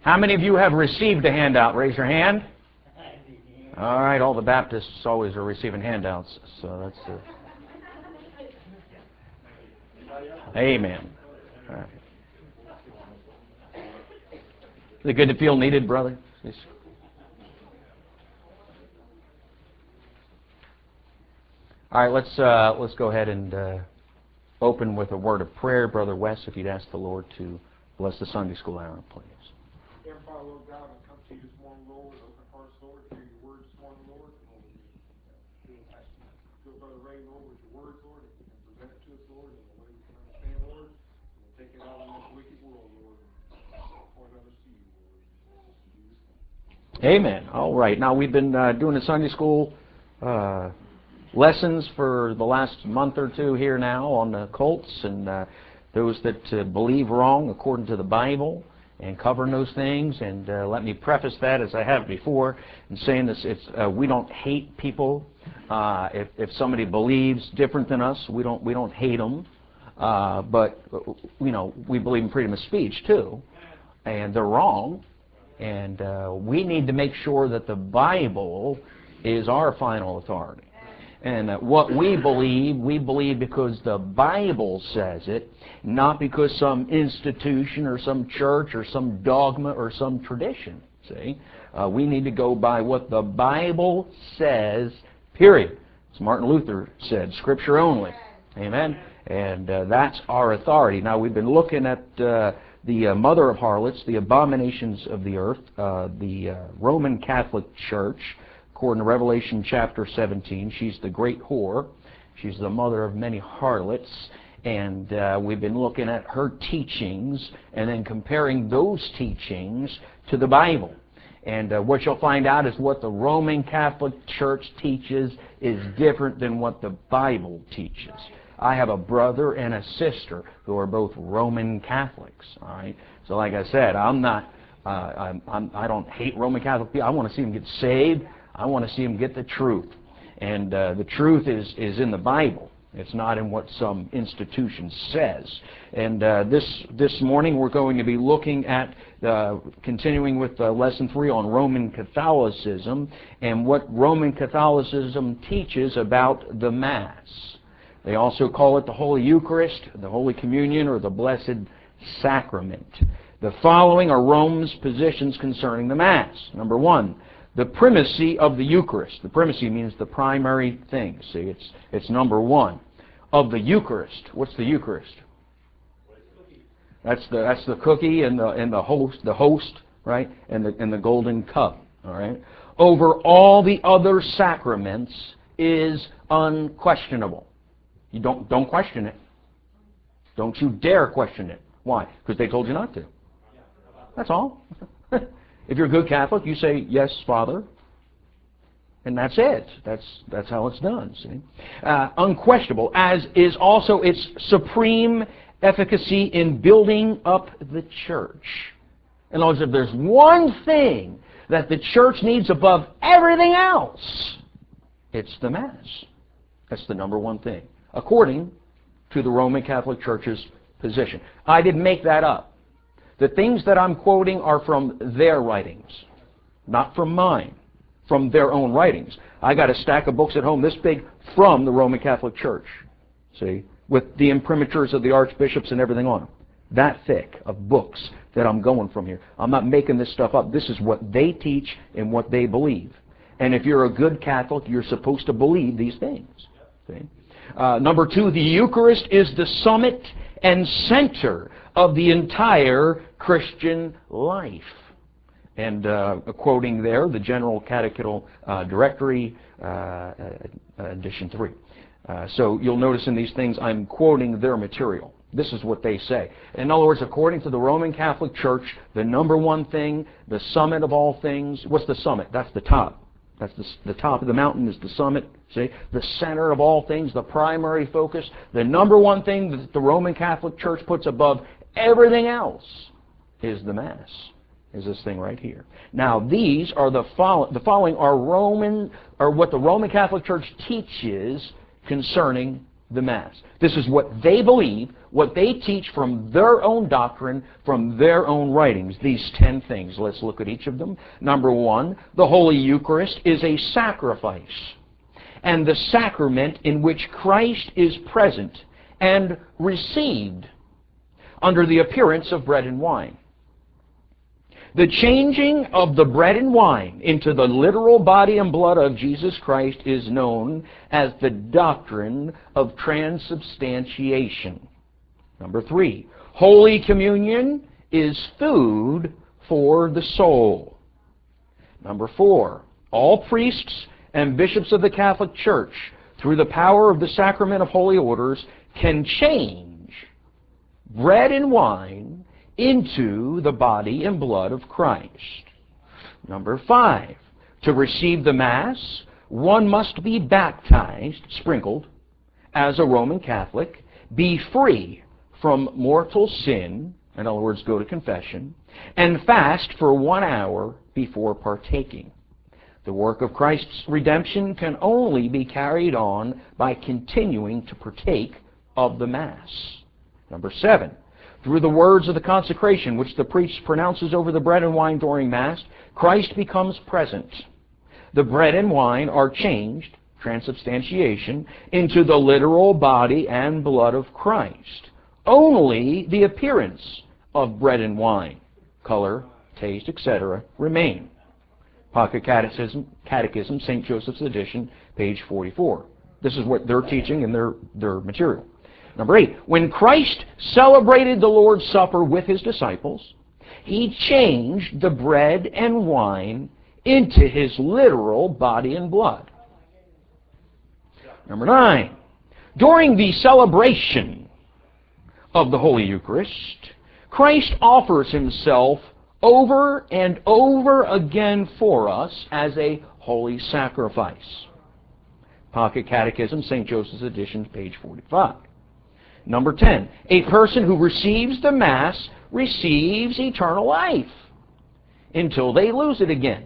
How many of you have received a handout? Raise your hand. All right, all the Baptists always are receiving handouts, so that's Amen. All right. Is it good to feel needed, brother? All right, let's go ahead and open with a word of prayer. Brother Wes, if you'd ask the Lord to bless the Sunday school hour, please. Dear Father, Lord God, I come to you this morning, Lord, open hearts, Lord, hear your word this morning, Lord. Fill Brother Ray, Lord, with your words, Lord, and present it to us, Lord, in the way we can understand, Lord. And we'll take it out in this wicked world, Lord, and point others to you, Lord. Amen. All right. Now, we've been doing the Sunday school lessons for the last month or two here now on the cults and those that believe wrong according to the Bible and covering those things. And let me preface that, as I have before, in saying this: we don't hate people. If somebody believes different than us, we don't hate them. But we believe in freedom of speech too, and they're wrong. And we need to make sure that the Bible is our final authority. And what we believe because the Bible says it, not because some institution or some church or some dogma or some tradition. See? We need to go by what the Bible says, period. As Martin Luther said, Scripture only. Amen? And that's our authority. Now, we've been looking at the mother of harlots, the abominations of the earth, the Roman Catholic Church. According to Revelation chapter 17, she's the great whore. She's the mother of many harlots. And we've been looking at her teachings and then comparing those teachings to the Bible. And what you'll find out is what the Roman Catholic Church teaches is different than what the Bible teaches. I have a brother and a sister who are both Roman Catholics. All right. So, like I said, I don't hate Roman Catholic people. I want to see them get saved. I want to see them get the truth. And the truth is in the Bible. It's not in what some institution says. And this morning we're going to be looking at, continuing with Lesson 3 on Roman Catholicism and what Roman Catholicism teaches about the Mass. They also call it the Holy Eucharist, the Holy Communion, or the Blessed Sacrament. The following are Rome's positions concerning the Mass. Number 1, the primacy of the Eucharist. The primacy means the primary thing. See, it's number 1 of the Eucharist. What's the Eucharist? That's the cookie and the host, right? And the golden cup. All right. Over all the other sacraments is unquestionable. You don't question it. Don't you dare question it. Why? Because they told you not to. That's all. If you're a good Catholic, you say, yes, Father, and that's it. That's how it's done, see? Unquestionable, as is also its supreme efficacy in building up the church. In other words, if there's one thing that the church needs above everything else, it's the Mass. That's the number 1 thing, according to the Roman Catholic Church's position. I didn't make that up. The things that I'm quoting are from their writings, not from mine, from their own writings. I got a stack of books at home this big from the Roman Catholic Church, see, with the imprimaturs of the archbishops and everything on them. That thick of books that I'm going from here. I'm not making this stuff up. This is what they teach and what they believe. And if you're a good Catholic, you're supposed to believe these things. See? Number 2, the Eucharist is the summit and center of the entire Christian life. And quoting there, the General Catechetical Directory, edition 3. So you'll notice in these things I'm quoting their material. This is what they say. In other words, according to the Roman Catholic Church, the number 1 thing, the summit of all things, what's the summit? That's the top. That's the top of the mountain is the summit. See? The center of all things, the primary focus. The number 1 thing that the Roman Catholic Church puts above everything else is the Mass. Is this thing right here. Now, these are the following are what the Roman Catholic Church teaches concerning the Mass. This is what they believe, what they teach from their own doctrine, from their own writings. These 10 things. Let's look at each of them. Number 1, the Holy Eucharist is a sacrifice and the sacrament in which Christ is present and received under the appearance of bread and wine. The changing of the bread and wine into the literal body and blood of Jesus Christ is known as the doctrine of transubstantiation. Number 3, Holy Communion is food for the soul. Number 4, all priests and bishops of the Catholic Church, through the power of the sacrament of holy orders, can change bread and wine into the body and blood of Christ. Number 5, to receive the Mass, one must be baptized, sprinkled, as a Roman Catholic, be free from mortal sin, in other words, go to confession, and fast for 1 hour before partaking. The work of Christ's redemption can only be carried on by continuing to partake of the Mass. Number 7, through the words of the consecration which the priest pronounces over the bread and wine during Mass, Christ becomes present. The bread and wine are changed, transubstantiation, into the literal body and blood of Christ. Only the appearance of bread and wine, color, taste, etc., remain. Pocket Catechism, St. Joseph's edition, page 44. This is what they're teaching in their material. Number 8, when Christ celebrated the Lord's Supper with His disciples, He changed the bread and wine into His literal body and blood. Number 9, during the celebration of the Holy Eucharist, Christ offers Himself over and over again for us as a holy sacrifice. Pocket Catechism, St. Joseph's edition, page 45. Number 10, a person who receives the Mass receives eternal life until they lose it again.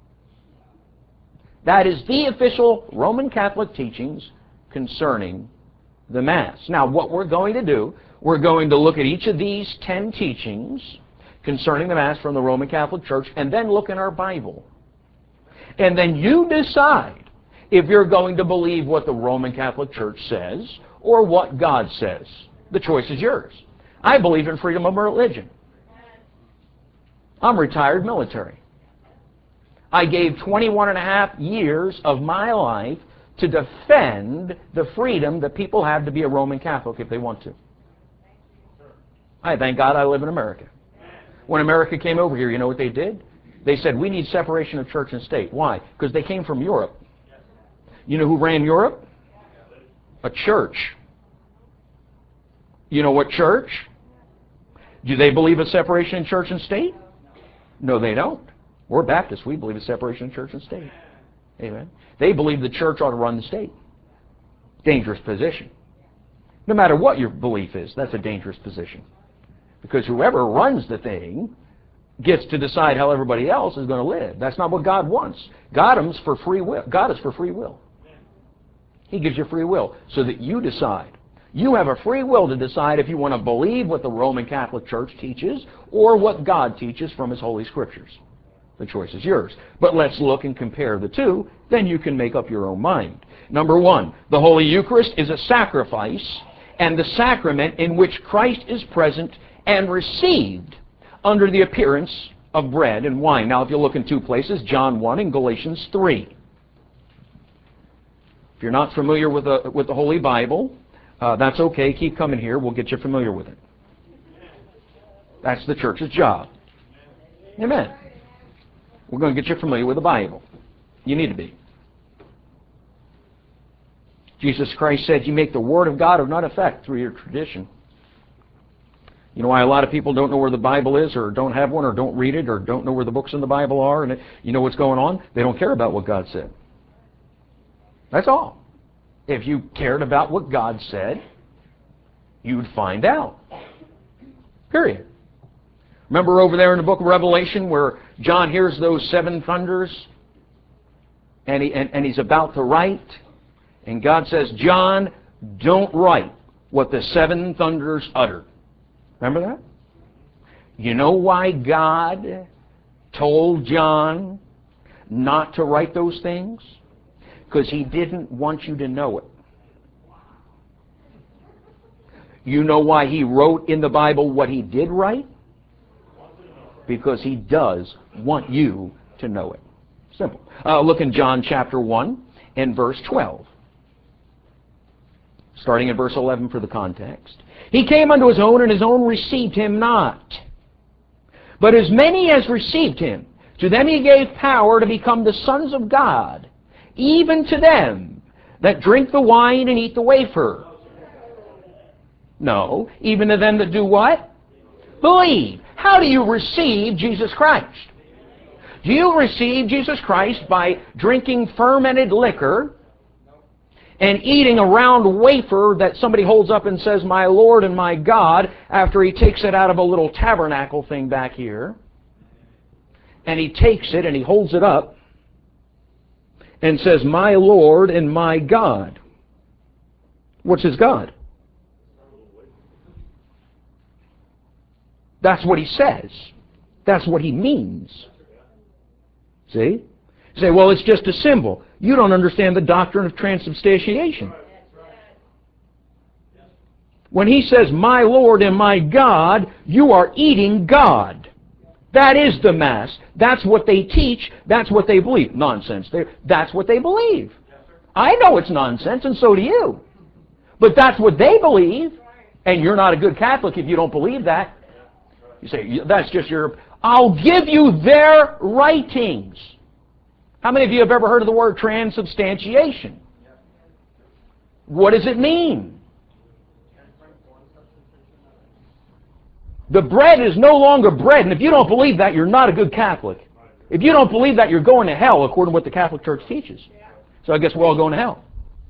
That is the official Roman Catholic teachings concerning the Mass. Now, what we're going to do, we're going to look at each of these 10 teachings concerning the Mass from the Roman Catholic Church, and then look in our Bible. And then you decide if you're going to believe what the Roman Catholic Church says or what God says. The choice is yours. I believe in freedom of religion. I'm retired military. I gave 21 and a half years of my life to defend the freedom that people have to be a Roman Catholic if they want to. I thank God I live in America. When America came over here, you know what they did? They said, we need separation of church and state. Why? Because they came from Europe. You know who ran Europe? A church. You know what church? Do they believe in separation in church and state? No, they don't. We're Baptists. We believe in separation in church and state. Amen. They believe the church ought to run the state. Dangerous position. No matter what your belief is, that's a dangerous position. Because whoever runs the thing gets to decide how everybody else is going to live. That's not what God wants. God is for free will. God is for free will. He gives you free will so that you decide. You have a free will to decide if you want to believe what the Roman Catholic Church teaches or what God teaches from His Holy Scriptures. The choice is yours. But let's look and compare the two. Then you can make up your own mind. Number 1, the Holy Eucharist is a sacrifice and the sacrament in which Christ is present and received under the appearance of bread and wine. Now, if you look in 2 places, John 1 and Galatians 3. If you're not familiar with the Holy Bible, that's okay. Keep coming here. We'll get you familiar with it. That's the church's job. Amen. We're going to get you familiar with the Bible. You need to be. Jesus Christ said, you make the Word of God of none effect through your tradition. You know why a lot of people don't know where the Bible is, or don't have one, or don't read it, or don't know where the books in the Bible are, and you know what's going on? They don't care about what God said. That's all. If you cared about what God said, you'd find out. Period. Remember over there in the book of Revelation where John hears those 7 thunders, and he's about to write, and God says, John, don't write what the seven thunders uttered. Remember that? You know why God told John not to write those things? Because He didn't want you to know it. You know why He wrote in the Bible what He did write? Because He does want you to know it. Simple. Look in John chapter 1 and verse 12. Starting at verse 11 for the context. He came unto His own, and His own received Him not. But as many as received Him, to them He gave power to become the sons of God, even to them that drink the wine and eat the wafer. No, even to them that do what? Believe. How do you receive Jesus Christ? Do you receive Jesus Christ by drinking fermented liquor and eating a round wafer that somebody holds up and says, "My Lord and my God," after he takes it out of a little tabernacle thing back here? And he takes it and he holds it up and says, "My Lord and my God." What's his God? That's what he says. That's what he means. See? You say, well, it's just a symbol. You don't understand the doctrine of transubstantiation. When he says, "My Lord and my God," you are eating God. That is the Mass. That's what they teach. That's what they believe. Nonsense. That's what they believe. I know it's nonsense, and so do you. But that's what they believe, and you're not a good Catholic if you don't believe that. You say, that's just your... I'll give you their writings. How many of you have ever heard of the word transubstantiation? What does it mean? The bread is no longer bread, and if you don't believe that, you're not a good Catholic. If you don't believe that, you're going to hell, according to what the Catholic Church teaches. So I guess we're all going to hell.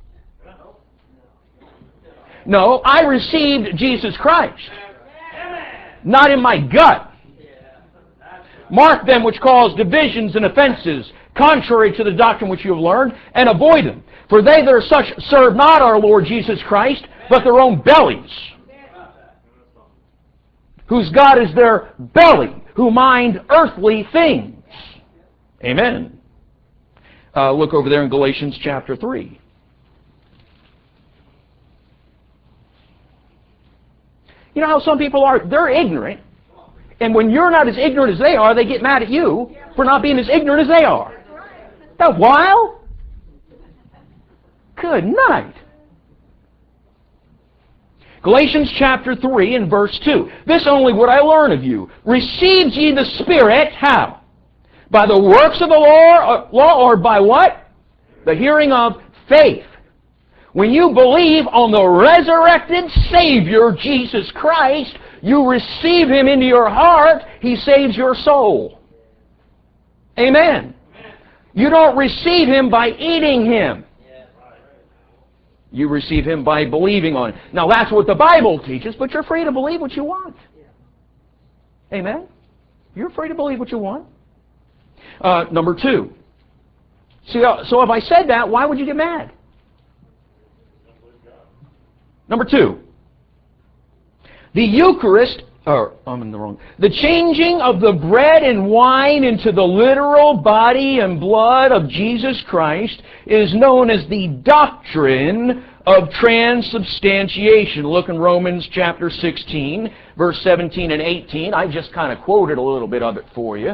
No, I received Jesus Christ. Not in my gut. Mark them which cause divisions and offenses, contrary to the doctrine which you have learned, and avoid them. For they that are such serve not our Lord Jesus Christ, but their own bellies, whose God is their belly, who mind earthly things. Amen. Look over there in Galatians chapter 3. You know how some people are? They're ignorant. And when you're not as ignorant as they are, they get mad at you for not being as ignorant as they are. That wild? Good night. Galatians chapter 3 and verse 2. This only would I learn of you. Received ye the Spirit, how? By the works of the law, or by what? The hearing of faith. When you believe on the resurrected Savior, Jesus Christ, you receive Him into your heart, He saves your soul. Amen. You don't receive Him by eating Him. You receive Him by believing on Him. Now that's what the Bible teaches, but you're free to believe what you want. Amen. You're free to believe what you want. Number 2. See, so if I said that, why would you get mad? Number 2. The Eucharist, the changing of the bread and wine into the literal body and blood of Jesus Christ is known as the doctrine of transubstantiation. Look in Romans chapter 16, verse 17 and 18. I just kind of quoted a little bit of it for you.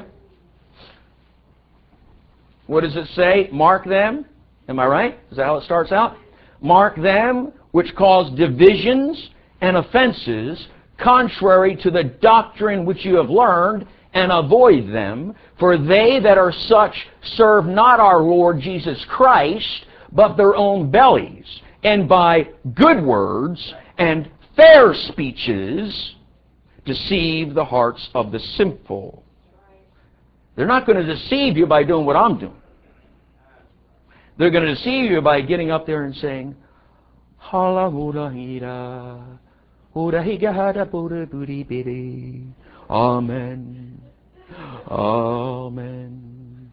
What does it say? Mark them. Am I right? Is that how it starts out? Mark them which cause divisions and offenses contrary to the doctrine which you have learned, and avoid them. For they that are such serve not our Lord Jesus Christ, but their own bellies, and by good words and fair speeches deceive the hearts of the simple. They're not going to deceive you by doing what I'm doing. They're going to deceive you by getting up there and saying, Amen. Amen.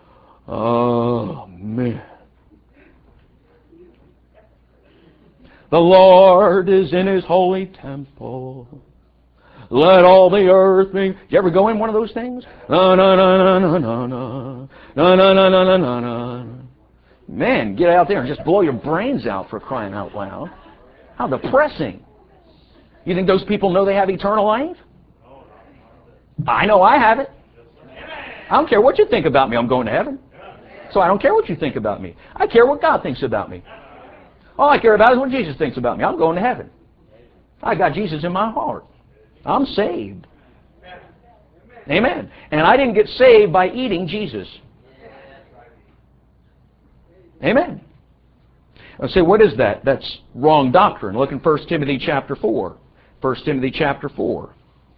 Amen. The Lord is in His holy temple. Let all the earth be... You ever go in one of those things? Na na na na na na na na na na na na na. Man, get out there and just blow your brains out, for crying out loud. How depressing. You think those people know they have eternal life? I know I have it. I don't care what you think about me, I'm going to heaven. So I don't care what you think about me. I care what God thinks about me. All I care about is what Jesus thinks about me. I'm going to heaven. I got Jesus in my heart. I'm saved. Amen. And I didn't get saved by eating Jesus. Amen. I say, what is that? That's wrong doctrine. Look in 1 Timothy chapter 4. 1 Timothy chapter 4.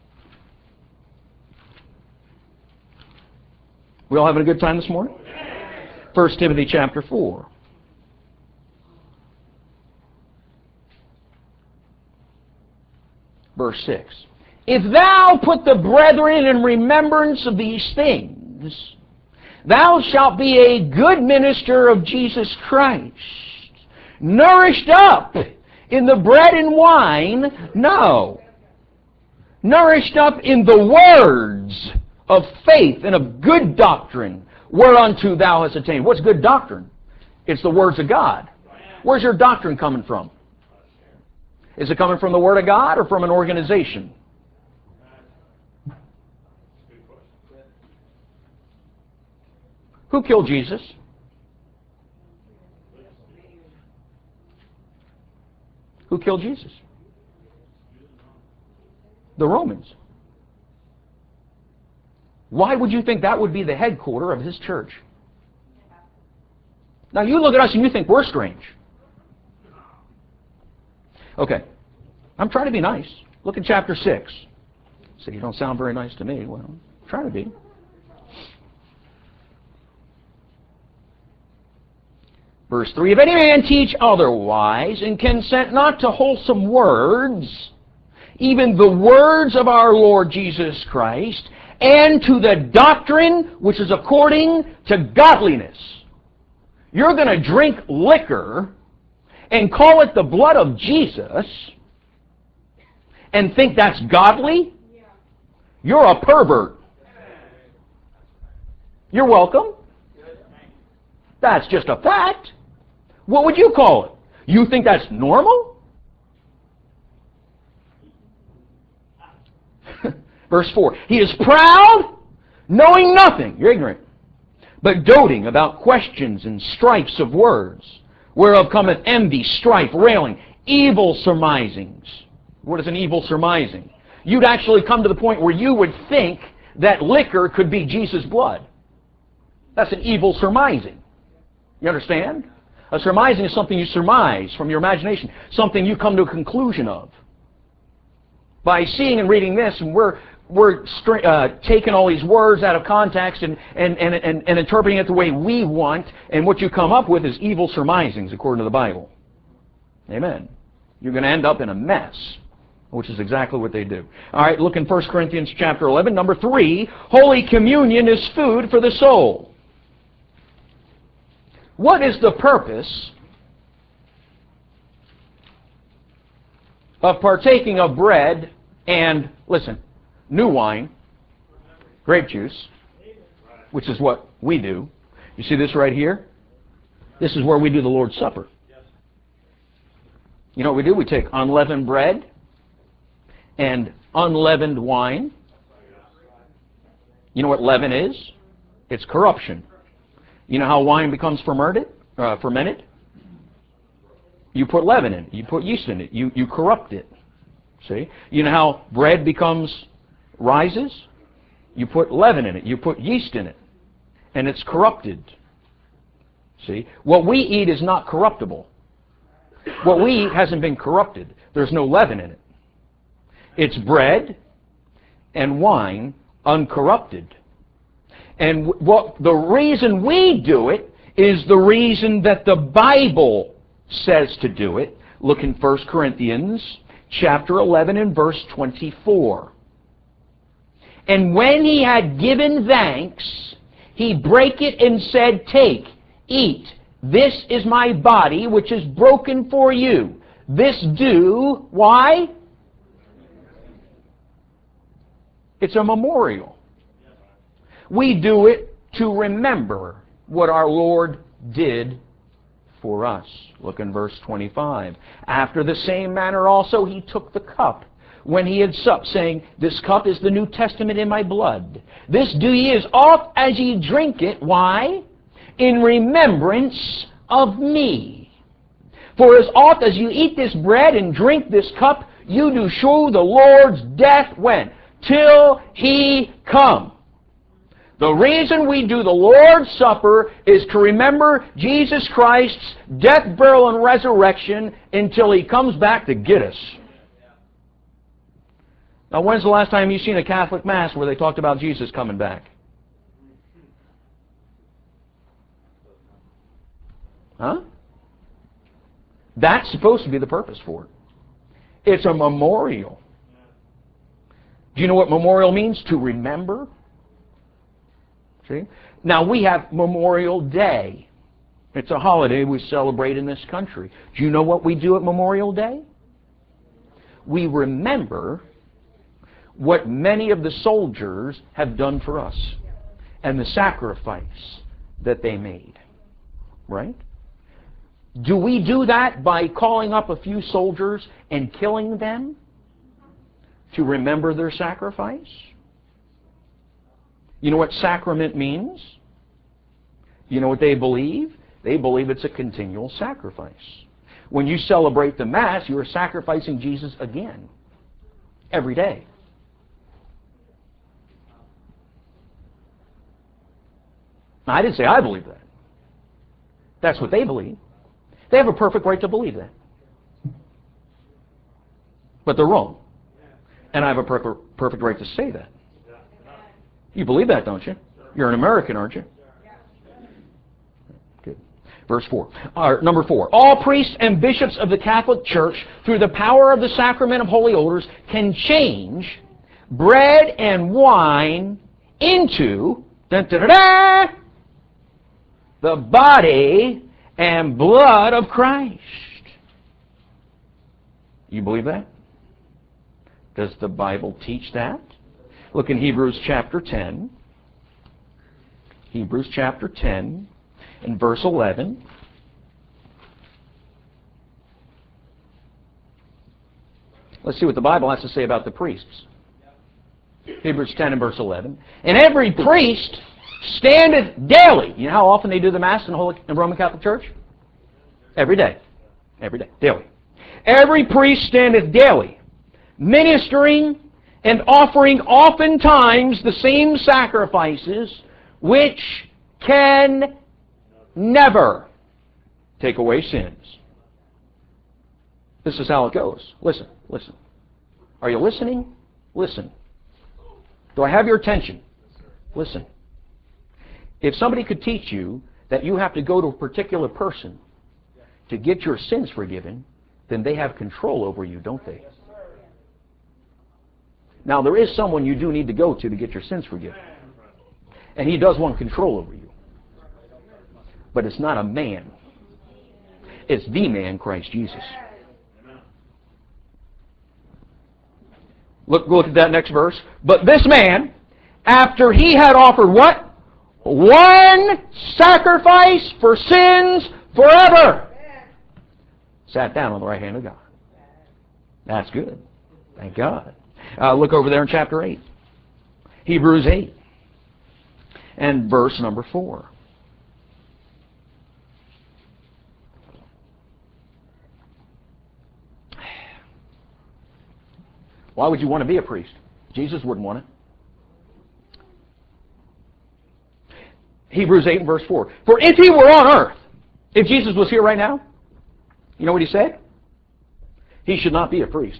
We all having a good time this morning? 1 Timothy chapter 4. Verse 6. If thou put the brethren in remembrance of these things, thou shalt be a good minister of Jesus Christ, nourished up in the bread and wine, no, nourished up in the words of faith and of good doctrine, whereunto thou hast attained. What's good doctrine? It's the words of God. Where's your doctrine coming from? Is it coming from the Word of God or from an organization? Who killed Jesus? Who killed Jesus? The Romans. Why would you think that would be the headquarter of His church? Now you look at us and you think we're strange. Okay. I'm trying to be nice. Look at chapter 6. So you don't sound very nice to me. Well, I'm trying to be. Verse 3, if any man teach otherwise, and consent not to wholesome words, even the words of our Lord Jesus Christ, and to the doctrine which is according to godliness. You're going to drink liquor and call it the blood of Jesus and think that's godly? You're a pervert. You're welcome. That's just a fact. What would you call it? You think that's normal? Verse 4, he is proud, knowing nothing, you're ignorant, but doting about questions and strifes of words, whereof cometh envy, strife, railing, evil surmisings. What is an evil surmising? You'd actually come to the point where you would think that liquor could be Jesus' blood. That's an evil surmising. You understand? A surmising is something you surmise from your imagination, something you come to a conclusion of. By seeing and reading this, and we're taking all these words out of context and interpreting it the way we want, and what you come up with is evil surmisings according to the Bible. Amen. You're going to end up in a mess, which is exactly what they do. All right, look in 1 Corinthians chapter 11. Number 3, Holy Communion is food for the soul. What is the purpose of partaking of bread and, listen, new wine, grape juice, which is what we do? You see this right here? This is where we do the Lord's Supper. You know what we do? We take unleavened bread and unleavened wine. You know what leaven is? It's corruption. You know how wine becomes fermented? You put leaven in it. You put yeast in it. You corrupt it. See? You know how bread rises? You put leaven in it. You put yeast in it. And it's corrupted. See? What we eat is not corruptible. What we eat hasn't been corrupted. There's no leaven in it. It's bread and wine uncorrupted. And the reason we do it is the reason that the Bible says to do it. Look in 1 Corinthians chapter 11 and verse 24. And when he had given thanks, he brake it and said, take, eat, this is my body which is broken for you. This do, why? It's a memorial. We do it to remember what our Lord did for us. Look in verse 25. After the same manner also he took the cup when he had supped, saying, This cup is the New Testament in my blood. This do ye as oft as ye drink it. Why? In remembrance of me. For as oft as you eat this bread and drink this cup, you do show the Lord's death when? Till he come. The reason we do the Lord's Supper is to remember Jesus Christ's death, burial, and resurrection until he comes back to get us. Now, when's the last time you've seen a Catholic Mass where they talked about Jesus coming back? Huh? That's supposed to be the purpose for it. It's a memorial. Do you know what memorial means? To remember. See? Now, we have Memorial Day. It's a holiday we celebrate in this country. Do you know what we do at Memorial Day? We remember what many of the soldiers have done for us and the sacrifice that they made. Right? Do we do that by calling up a few soldiers and killing them to remember their sacrifice? You know what sacrament means? You know what they believe? They believe it's a continual sacrifice. When you celebrate the Mass, you are sacrificing Jesus again, every day. Now, I didn't say I believe that. That's what they believe. They have a perfect right to believe that. But they're wrong. And I have a perfect right to say that. You believe that, don't you? You're an American, aren't you? Good. Verse 4. Number 4. All priests and bishops of the Catholic Church, through the power of the sacrament of holy odors, can change bread and wine into the body and blood of Christ. You believe that? Does the Bible teach that? Look in Hebrews chapter 10. Hebrews chapter 10 and verse 11. Let's see what the Bible has to say about the priests. Hebrews 10 and verse 11. And every priest standeth daily. You know how often they do the Mass in the Roman Catholic Church? Every day. Every day. Daily. Every priest standeth daily, ministering and offering oftentimes the same sacrifices, which can never take away sins. This is how it goes. Listen, listen. Are you listening? Listen. Do I have your attention? Listen. If somebody could teach you that you have to go to a particular person to get your sins forgiven, then they have control over you, don't they? Now, there is someone you do need to go to get your sins forgiven. And he does want control over you. But it's not a man. It's the man, Christ Jesus. Look at that next verse. But this man, after he had offered what? One sacrifice for sins forever, sat down on the right hand of God. That's good. Thank God. Look over there in chapter 8. Hebrews 8 and verse number 4. Why would you want to be a priest? Jesus wouldn't want it. Hebrews 8 and verse 4. For if he were on earth, if Jesus was here right now, you know what he said? He should not be a priest.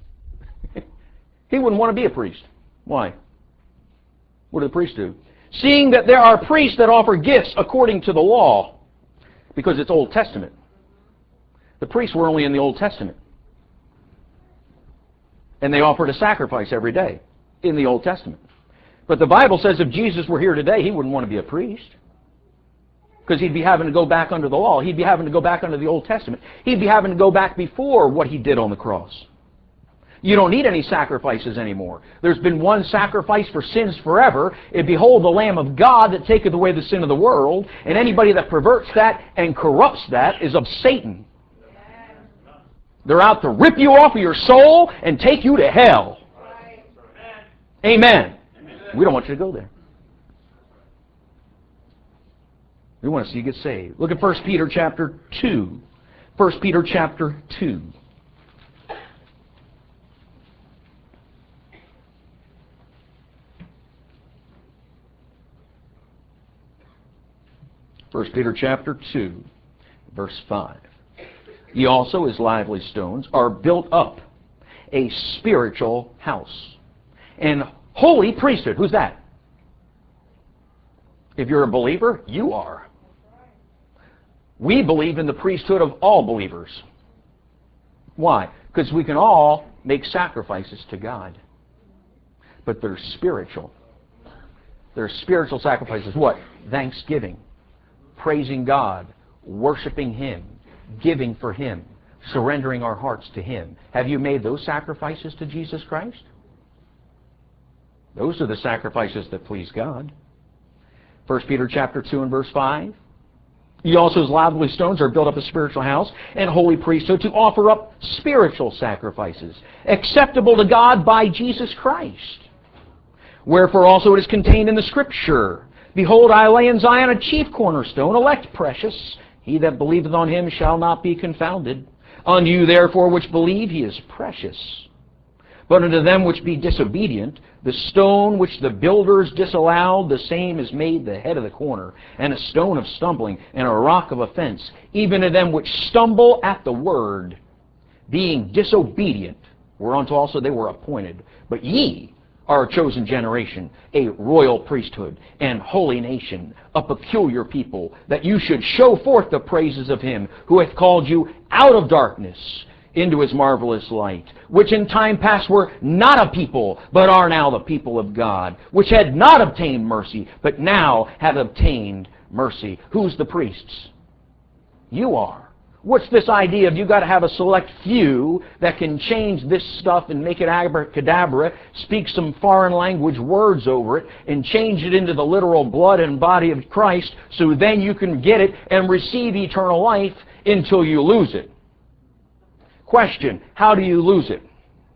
He wouldn't want to be a priest. Why? What do the priests do? Seeing that there are priests that offer gifts according to the law, because it's Old Testament. The priests were only in the Old Testament. And they offered a sacrifice every day in the Old Testament. But the Bible says if Jesus were here today, he wouldn't want to be a priest. Because he'd be having to go back under the law. He'd be having to go back under the Old Testament. He'd be having to go back before what he did on the cross. You don't need any sacrifices anymore. There's been one sacrifice for sins forever. And behold, the Lamb of God that taketh away the sin of the world. And anybody that perverts that and corrupts that is of Satan. They're out to rip you off of your soul and take you to hell. Amen. We don't want you to go there. We want to see you get saved. Look at 1 Peter chapter 2. 1 Peter chapter 2. 1 Peter chapter 2, verse 5. Ye also, as lively stones, are built up a spiritual house, and holy priesthood. Who's that? If you're a believer, you are. We believe in the priesthood of all believers. Why? Because we can all make sacrifices to God. But they're spiritual. They're spiritual sacrifices. What? Thanksgiving. Praising God, worshiping Him, giving for Him, surrendering our hearts to Him. Have you made those sacrifices to Jesus Christ? Those are the sacrifices that please God. 1 Peter chapter 2 and verse 5. Ye also as lively stones are built up a spiritual house and holy priesthood to offer up spiritual sacrifices, acceptable to God by Jesus Christ. Wherefore also it is contained in the Scripture, Behold, I lay in Zion a chief cornerstone, elect precious. He that believeth on Him shall not be confounded. Unto you therefore which believe, He is precious. But unto them which be disobedient, the stone which the builders disallowed, the same is made the head of the corner, and a stone of stumbling, and a rock of offense, even to them which stumble at the word, being disobedient, whereunto also they were appointed. But ye are a chosen generation, a royal priesthood, and holy nation, a peculiar people, that you should show forth the praises of Him who hath called you out of darkness into His marvelous light, which in time past were not a people, but are now the people of God, which had not obtained mercy, but now have obtained mercy. Who's the priests? You are. What's this idea of you got to have a select few that can change this stuff and make it abracadabra, speak some foreign language words over it, and change it into the literal blood and body of Christ, so then you can get it and receive eternal life until you lose it? Question, how do you lose it?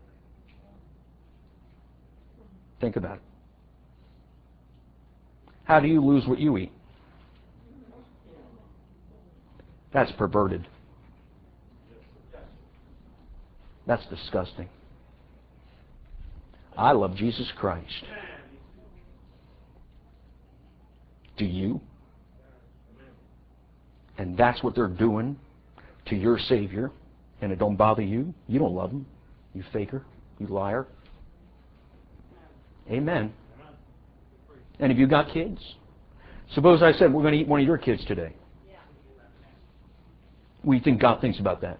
Think about it. How do you lose what you eat? That's perverted. That's disgusting. I love Jesus Christ. Do you? And that's what they're doing to your Savior, and it don't bother you? You don't love Him, you faker, you liar. Amen. And if you got kids, suppose I said we're going to eat one of your kids today. What do you think God thinks about that?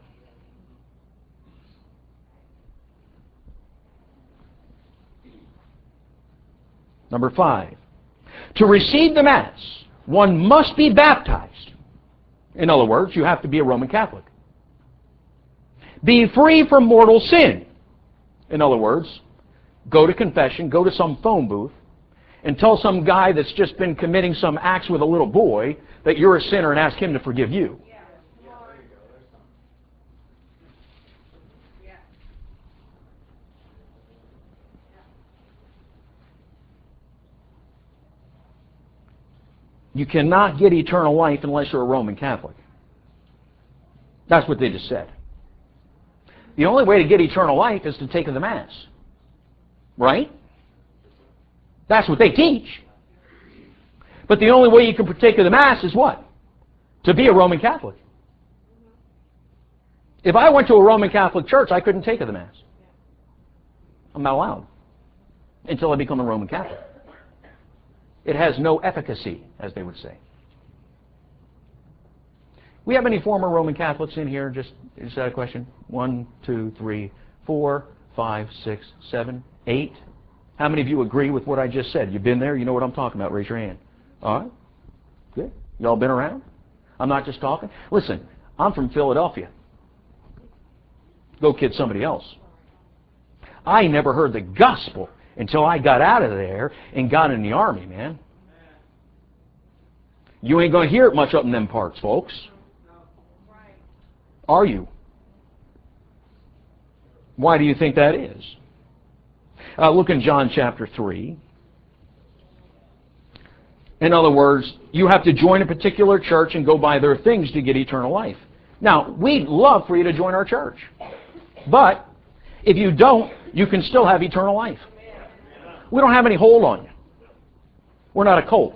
Number 5. To receive the Mass, one must be baptized. In other words, you have to be a Roman Catholic. Be free from mortal sin. In other words, go to confession, go to some phone booth, and tell some guy that's just been committing some acts with a little boy that you're a sinner and ask him to forgive you. You cannot get eternal life unless you're a Roman Catholic. That's what they just said. The only way to get eternal life is to take the Mass. Right? That's what they teach. But the only way you can partake of the Mass is what? To be a Roman Catholic. If I went to a Roman Catholic church, I couldn't take of the Mass. I'm not allowed. Until I become a Roman Catholic. It has no efficacy, as they would say. We have any former Roman Catholics in here? Just is that a question? 1, 2, 3, 4, 5, 6, 7, 8. How many of you agree with what I just said? You've been there, you know what I'm talking about. Raise your hand. All right. Good. Y'all been around? I'm not just talking. Listen, I'm from Philadelphia. Go kid somebody else. I never heard the gospel until I got out of there and got in the Army, man. You ain't going to hear it much up in them parts, folks. Are you? Why do you think that is? Look in John chapter 3. In other words, you have to join a particular church and go by their things to get eternal life. Now, we'd love for you to join our church. But if you don't, you can still have eternal life. We don't have any hold on you. We're not a cult.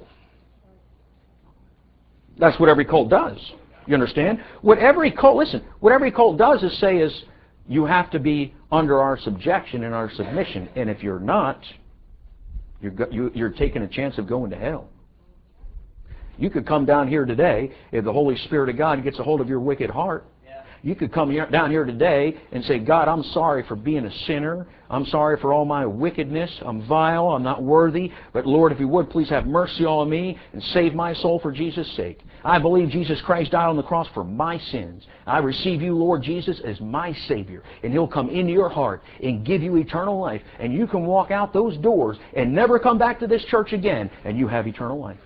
That's what every cult does. You understand? What every cult does is say is, you have to be under our subjection and our submission. And if you're not, you're taking a chance of going to hell. You could come down here today, if the Holy Spirit of God gets a hold of your wicked heart, you could come down here today and say, God, I'm sorry for being a sinner. I'm sorry for all my wickedness. I'm vile. I'm not worthy. But Lord, if you would, please have mercy on me and save my soul for Jesus' sake. I believe Jesus Christ died on the cross for my sins. I receive you, Lord Jesus, as my Savior. And He'll come into your heart and give you eternal life. And you can walk out those doors and never come back to this church again. And you have eternal life.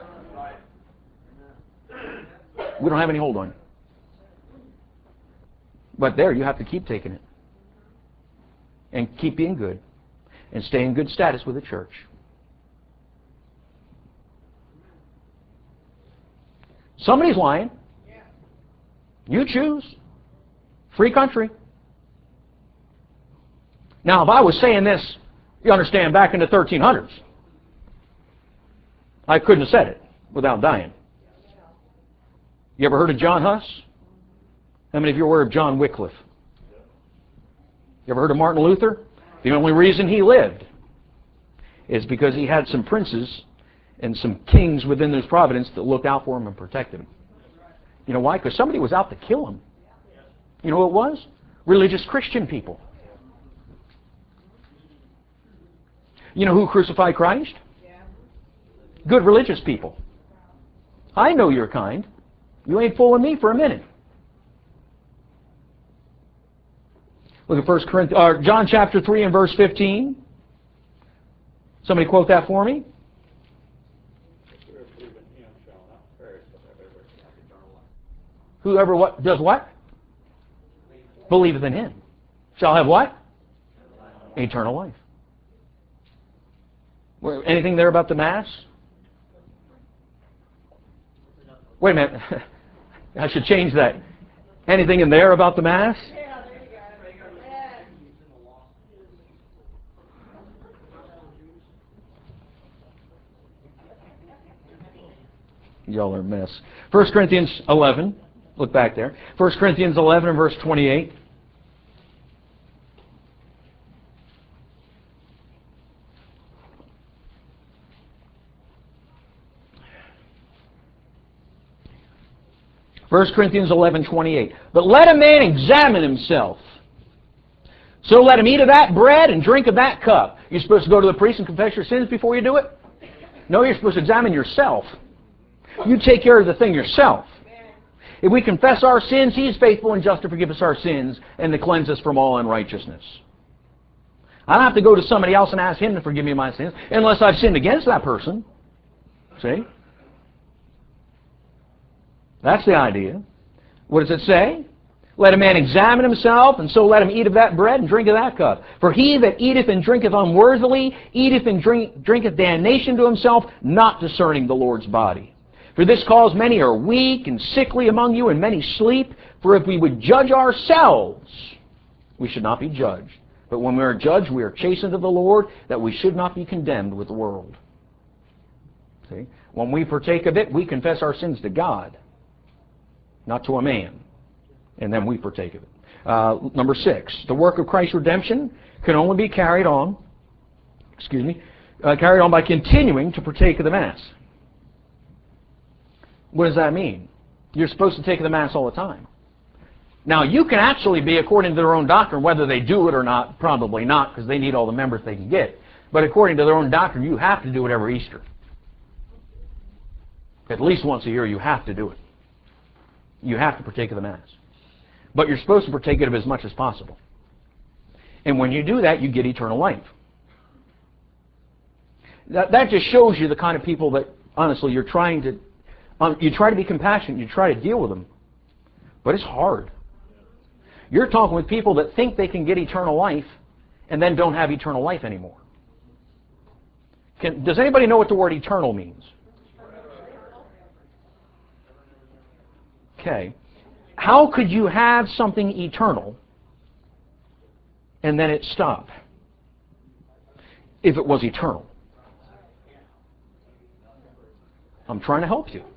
We don't have any hold on you. But there, you have to keep taking it. And keep being good. And stay in good status with the church. Somebody's lying. You choose. Free country. Now, if I was saying this, you understand, back in the 1300s, I couldn't have said it without dying. You ever heard of John Huss? How many of you are aware of John Wycliffe? You ever heard of Martin Luther? The only reason he lived is because he had some princes and some kings within his providence that looked out for him and protected him. You know why? Because somebody was out to kill him. You know who it was? Religious Christian people. You know who crucified Christ? Good religious people. I know your kind. You ain't fooling me for a minute. Look at John chapter 3 and verse 15. Somebody quote that for me. Whoever what does what? Believeth in Him. Shall have what? Eternal life. Anything there about the Mass? Wait a minute. I should change that. Anything in there about the Mass? Y'all are a mess. 1 Corinthians 11. Look back there. 1 Corinthians 11 and verse 28. First Corinthians 11:28. But let a man examine himself. So let him eat of that bread and drink of that cup. You're supposed to go to the priest and confess your sins before you do it? No, you're supposed to examine yourself. You take care of the thing yourself. If we confess our sins, He is faithful and just to forgive us our sins and to cleanse us from all unrighteousness. I don't have to go to somebody else and ask Him to forgive me my sins unless I've sinned against that person. See? That's the idea. What does it say? Let a man examine himself, and so let him eat of that bread and drink of that cup. For he that eateth and drinketh unworthily, eateth and drinketh damnation to himself, not discerning the Lord's body. For this cause many are weak and sickly among you, and many sleep. For if we would judge ourselves, we should not be judged. But when we are judged, we are chastened of the Lord, that we should not be condemned with the world. See? When we partake of it, we confess our sins to God, not to a man. And then we partake of it. Number 6, the work of Christ's redemption can only be carried on by continuing to partake of the Mass. What does that mean? You're supposed to take the Mass all the time. Now, you can actually be, according to their own doctrine, whether they do it or not, probably not, because they need all the members they can get. But according to their own doctrine, you have to do it every Easter. At least once a year you have to do it. You have to partake of the Mass. But you're supposed to partake of it as much as possible. And when you do that, you get eternal life. That just shows you the kind of people that, honestly, you're trying to... you try to be compassionate, you try to deal with them. But it's hard. You're talking with people that think they can get eternal life and then don't have eternal life anymore. Does anybody know what the word eternal means? Okay. How could you have something eternal and then it stop if it was eternal? I'm trying to help you.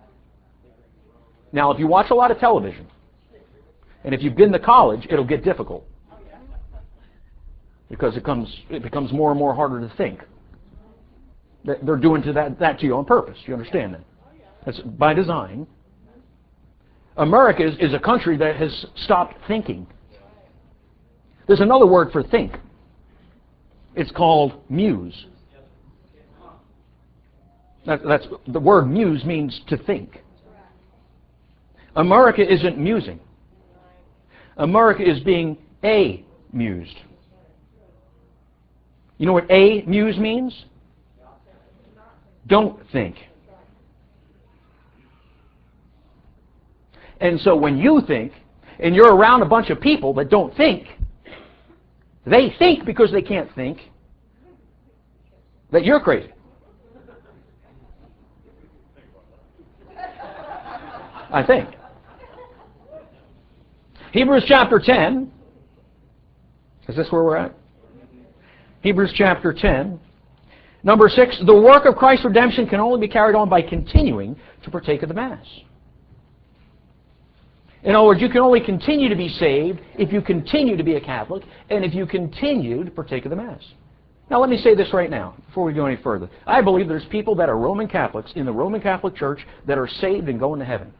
Now, if you watch a lot of television, and if you've been to college, it'll get difficult. Because it becomes more and more harder to think. They're doing that to you on purpose. You understand that? That's by design. America is a country that has stopped thinking. There's another word for think. It's called muse. That's the word muse means to think. America isn't musing. America is being amused. You know what amuse means? Don't think. And so when you think, and you're around a bunch of people that don't think, they think because they can't think that you're crazy. I think. Hebrews chapter 10. Is this where we're at? Hebrews chapter 10. Number 6, the work of Christ's redemption can only be carried on by continuing to partake of the Mass. In other words, you can only continue to be saved if you continue to be a Catholic and if you continue to partake of the Mass. Now let me say this right now, before we go any further. I believe there's people that are Roman Catholics in the Roman Catholic Church that are saved and going to heaven.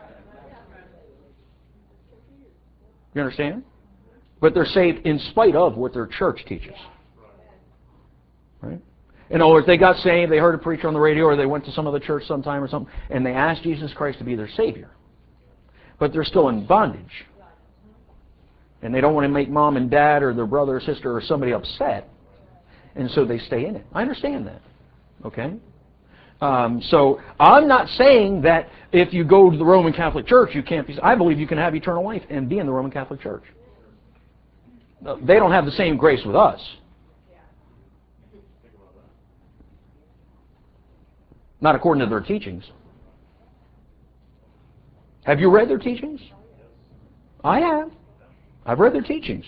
You understand? But they're saved in spite of what their church teaches. Right? In other words, they got saved, they heard a preacher on the radio, or they went to some other church sometime or something, and they asked Jesus Christ to be their Savior. But they're still in bondage. And they don't want to make mom and dad or their brother or sister or somebody upset. And so they stay in it. I understand that. Okay? So I'm not saying that if you go to the Roman Catholic Church, you can't be... I believe you can have eternal life and be in the Roman Catholic Church. They don't have the same grace with us. Not according to their teachings. Have you read their teachings? I have. I've read their teachings.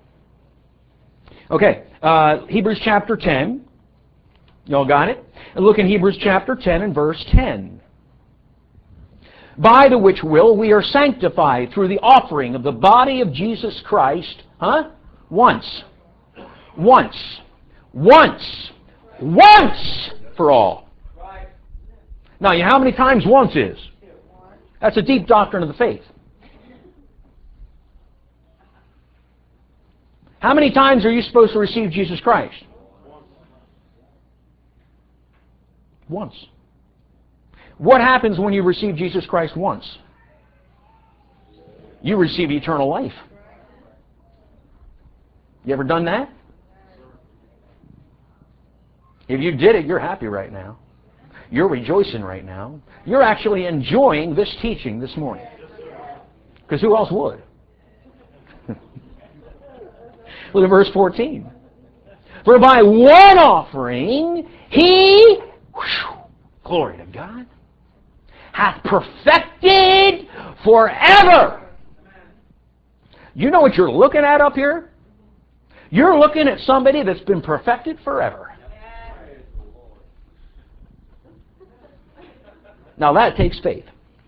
Okay, Hebrews chapter 10. Y'all got it? And look in Hebrews chapter 10 and verse 10. By the which will we are sanctified through the offering of the body of Jesus Christ, once. Once. Once. Once for all. Now, you know how many times once is? That's a deep doctrine of the faith. How many times are you supposed to receive Jesus Christ? Once. What happens when you receive Jesus Christ once? You receive eternal life. You ever done that? If you did it, you're happy right now. You're rejoicing right now. You're actually enjoying this teaching this morning. Because who else would? Look at verse 14. For by one offering he, glory to God, hath perfected forever. You know what you're looking at up here? You're looking at somebody that's been perfected forever. Now that takes faith.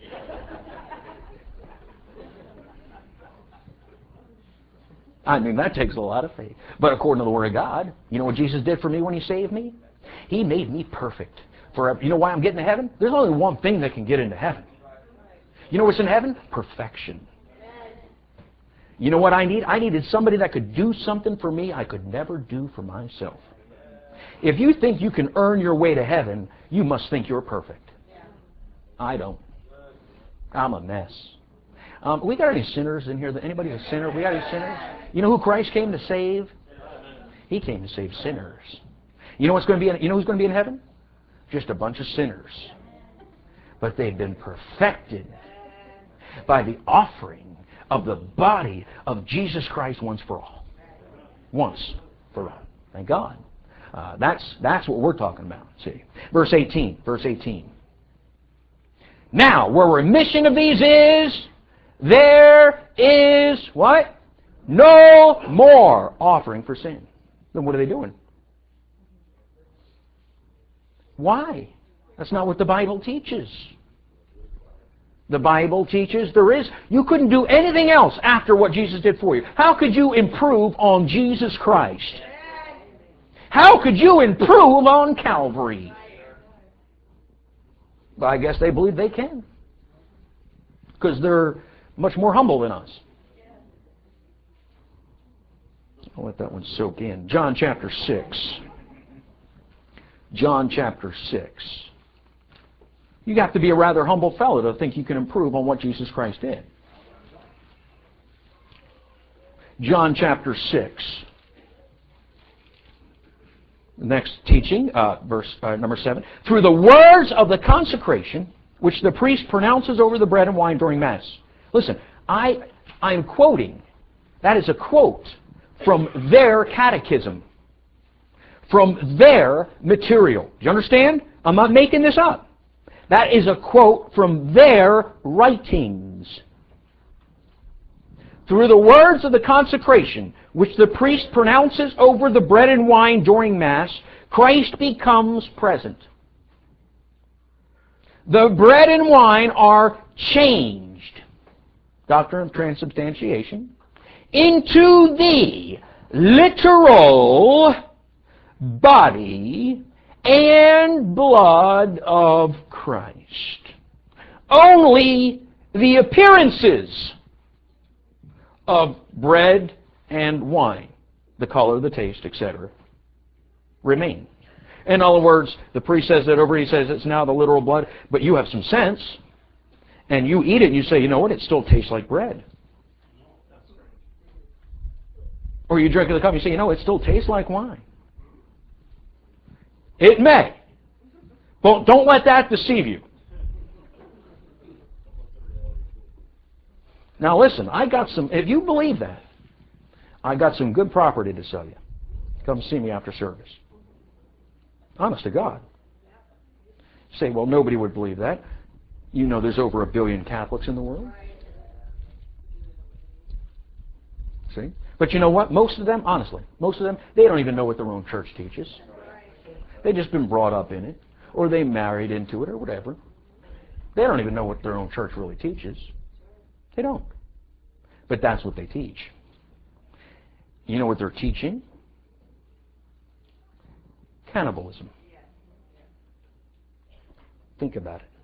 I mean, that takes a lot of faith. But according to the Word of God, you know what Jesus did for me when He saved me? He made me perfect forever. You know why I'm getting to heaven? There's only one thing that can get into heaven. You know what's in heaven? Perfection. You know what I need? I needed somebody that could do something for me I could never do for myself. If you think you can earn your way to heaven, you must think you're perfect. I don't. I'm a mess. We got any sinners in here? Anybody a sinner? We got any sinners? You know who Christ came to save? He came to save sinners. You know what's going to be? You know who's going to be in heaven? Just a bunch of sinners. But they've been perfected by the offering of the body of Jesus Christ once for all. Once for all. Thank God. That's what we're talking about. See, verse 18. Verse 18. Now, where remission of these is, there is what? No more offering for sin. Then what are they doing? Why? That's not what the Bible teaches. The Bible teaches you couldn't do anything else after what Jesus did for you. How could you improve on Jesus Christ? How could you improve on Calvary? But I guess they believe they can. Because they're much more humble than us. I'll let that one soak in. John chapter 6. John chapter 6. You have to be a rather humble fellow to think you can improve on what Jesus Christ did. John chapter 6. Next teaching, verse number 7. Through the words of the consecration, which the priest pronounces over the bread and wine during Mass. Listen, I'm quoting. That is a quote from their catechism. From their material. Do you understand? I'm not making this up. That is a quote from their writings. Through the words of the consecration, which the priest pronounces over the bread and wine during Mass, Christ becomes present. The bread and wine are changed, doctrine of transubstantiation, into the literal body and blood of Christ. Only the appearances of bread and wine, the color, the taste, etc., remain. In other words, the priest says that over, he says it's now the literal blood, but you have some sense, and you eat it and you say, you know what, it still tastes like bread. Or you drink the cup and you say, you know, it still tastes like wine. It may. But don't let that deceive you. Now listen, if you believe that, I got some good property to sell you. Come see me after service. Honest to God. Say, well, nobody would believe that. You know there's over 1 billion Catholics in the world. See? But you know what? Most of them, honestly, they don't even know what their own church teaches. They've just been brought up in it, or they married into it, or whatever. They don't even know what their own church really teaches. They don't. But that's what they teach. You know what they're teaching? Cannibalism. Think about it.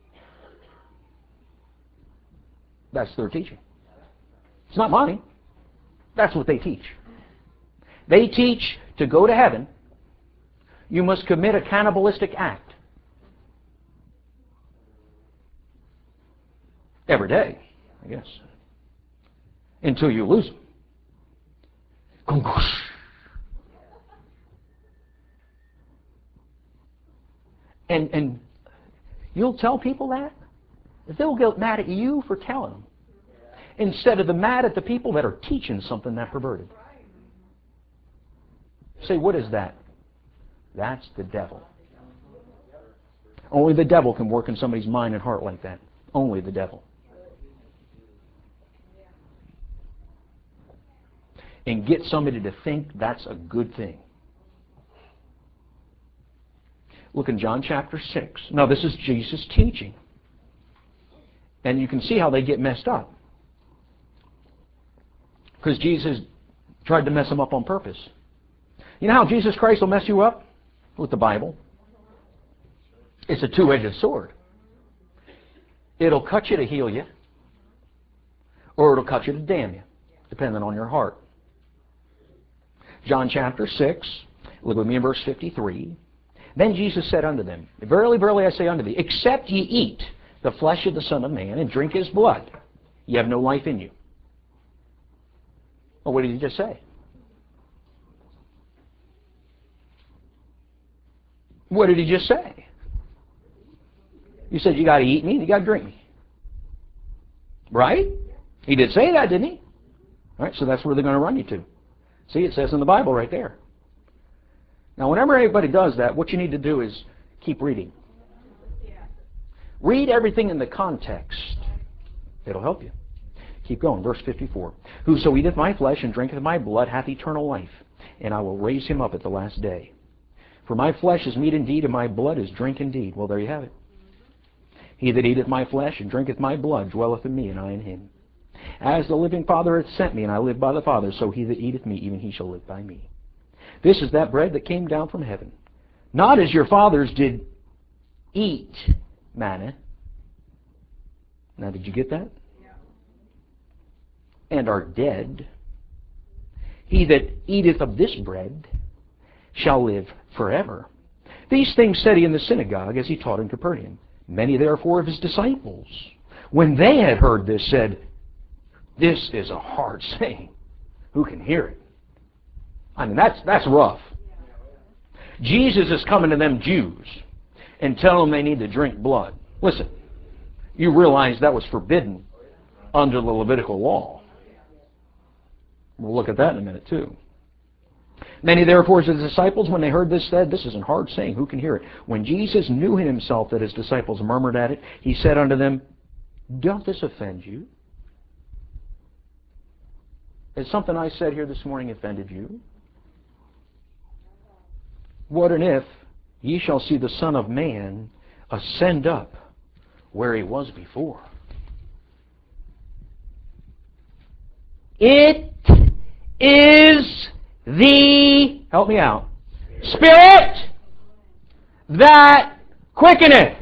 That's their teaching. It's not mine. That's what they teach. They teach to go to heaven, you must commit a cannibalistic act. Every day, I guess. Until you lose them. And you'll tell people that? They'll get mad at you for telling them. Instead of mad at the people that are teaching something that perverted. Say, what is that? That's the devil. Only the devil can work in somebody's mind and heart like that. Only the devil. And get somebody to think that's a good thing. Look in John chapter 6. Now this is Jesus' teaching. And you can see how they get messed up. Because Jesus tried to mess them up on purpose. You know how Jesus Christ will mess you up? With the Bible. It's a two-edged sword. It'll cut you to heal you, or it'll cut you to damn you, depending on your heart. John chapter 6, look with me in verse 53. Then Jesus said unto them, Verily, verily, I say unto thee, except ye eat the flesh of the Son of Man and drink His blood, you have no life in you. Well, what did He just say? What did He just say? You said you got to eat me and you got to drink me. Right? He did say that, didn't He? All right, so that's where they're going to run you to. See, it says in the Bible right there. Now, whenever anybody does that, what you need to do is keep reading. Read everything in the context. It'll help you. Keep going. Verse 54. Whoso eateth my flesh and drinketh my blood hath eternal life, and I will raise him up at the last day. For my flesh is meat indeed, and my blood is drink indeed. Well, there you have it. He that eateth my flesh and drinketh my blood dwelleth in me, and I in him. As the living Father hath sent me, and I live by the Father, so he that eateth me, even he shall live by me. This is that bread that came down from heaven, not as your fathers did eat manna. Now, did you get that? Yeah. And are dead. He that eateth of this bread shall live forever. These things said he in the synagogue as he taught in Capernaum. Many therefore of his disciples, when they had heard this, said, This is a hard saying. Who can hear it? I mean, that's rough. Jesus is coming to them Jews and telling them they need to drink blood. Listen, you realize that was forbidden under the Levitical law. We'll look at that in a minute too. Many therefore of his disciples, when they heard this, said, This is a hard saying, who can hear it? When Jesus knew in himself that his disciples murmured at it, he said unto them, Doth this offend you? Has something I said here this morning offended you? What and if ye shall see the Son of Man ascend up where he was before? It is the, help me out, Spirit that quickeneth.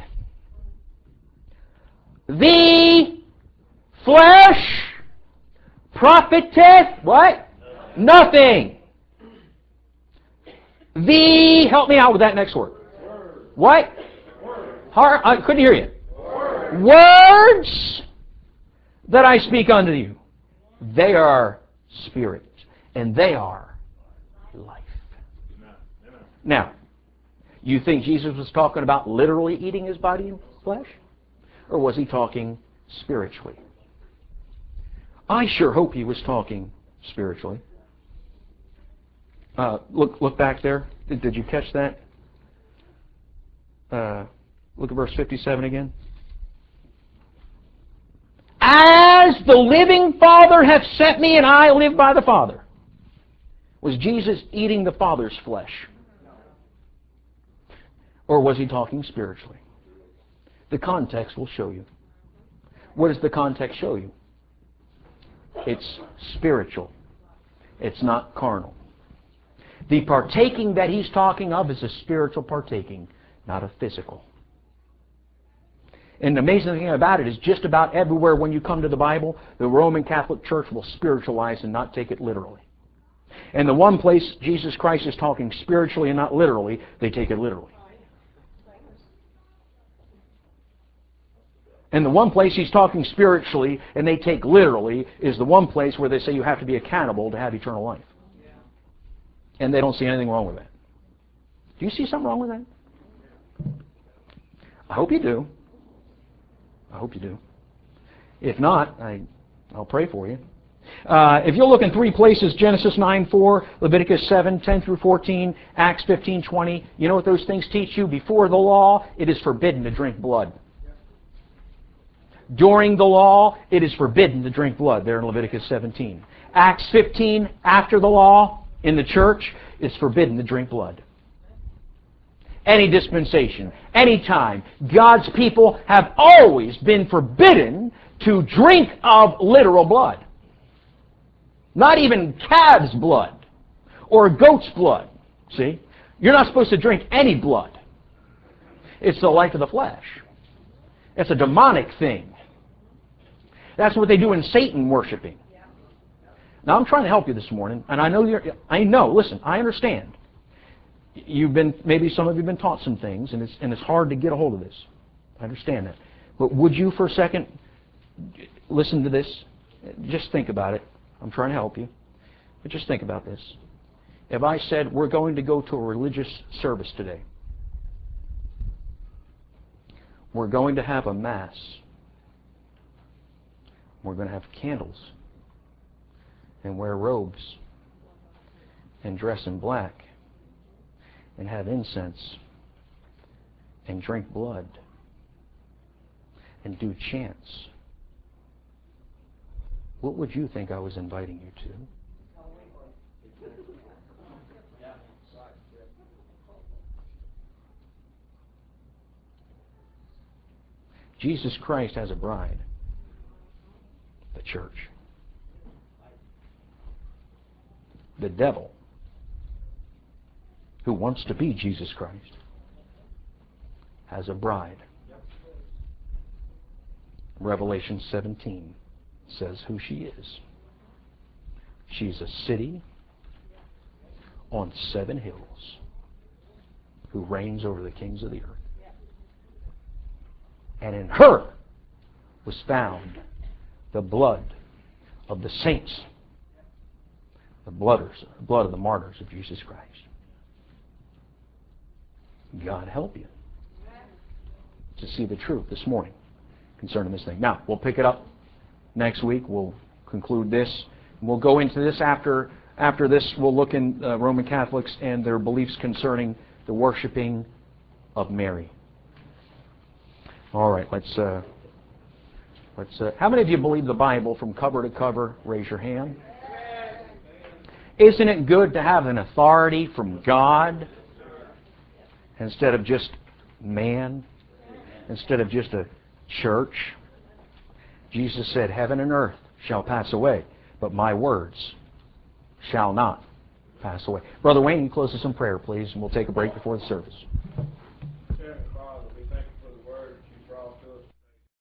The flesh profiteth what? Nothing. The, help me out with that next word. What? I couldn't hear you. Words that I speak unto you, they are spirit, and they are life. Now, you think Jesus was talking about literally eating his body and flesh? Or was he talking spiritually? I sure hope he was talking spiritually. Look back there. Did you catch that? Look at verse 57 again. As the living Father hath sent me, and I live by the Father. Was Jesus eating the Father's flesh? Or was he talking spiritually? The context will show you. What does the context show you? It's spiritual. It's not carnal. The partaking that he's talking of is a spiritual partaking, not a physical. And the amazing thing about it is just about everywhere when you come to the Bible, the Roman Catholic Church will spiritualize and not take it literally. And the one place Jesus Christ is talking spiritually and not literally, they take it literally. And the one place he's talking spiritually and they take literally is the one place where they say you have to be accountable to have eternal life. And they don't see anything wrong with that. Do you see something wrong with that? I hope you do. I hope you do. If not, I'll pray for you. If you'll look in three places, Genesis 9:4, Leviticus 7:10 through 14, Acts 15:20, you know what those things teach you? Before the law, it is forbidden to drink blood. During the law, it is forbidden to drink blood, there in Leviticus 17. Acts 15, after the law, in the church, it's forbidden to drink blood. Any dispensation, any time, God's people have always been forbidden to drink of literal blood. Not even calf's blood or goat's blood. See? You're not supposed to drink any blood. It's the life of the flesh. It's a demonic thing. That's what they do in Satan worshiping. Now I'm trying to help you this morning, and I know, listen, I understand. Maybe some of you have been taught some things, and it's hard to get a hold of this. I understand that. But would you for a second listen to this? Just think about it. I'm trying to help you. But just think about this. If I said, we're going to go to a religious service today. We're going to have a Mass. We're going to have candles. And wear robes. And dress in black. And have incense. And drink blood. And do chants. What would you think I was inviting you to? Jesus Christ has a bride, the church. The devil, who wants to be Jesus Christ, has a bride. Revelation 17 says who she is. She's a city on 7 hills who reigns over the kings of the earth. And in her was found the blood of the saints, the blood of the martyrs of Jesus Christ. God help you to see the truth this morning concerning this thing. Now, we'll pick it up next week. We'll conclude this. We'll go into this after this. We'll look in Roman Catholics and their beliefs concerning the worshiping of Mary. All right, let's. How many of you believe the Bible from cover to cover? Raise your hand. Isn't it good to have an authority from God instead of just man, instead of just a church? Jesus said, "Heaven and earth shall pass away, but my words shall not pass away." Brother Wayne, you close us in prayer, please, and we'll take a break before the service. Heavenly Father, we thank you for the word that you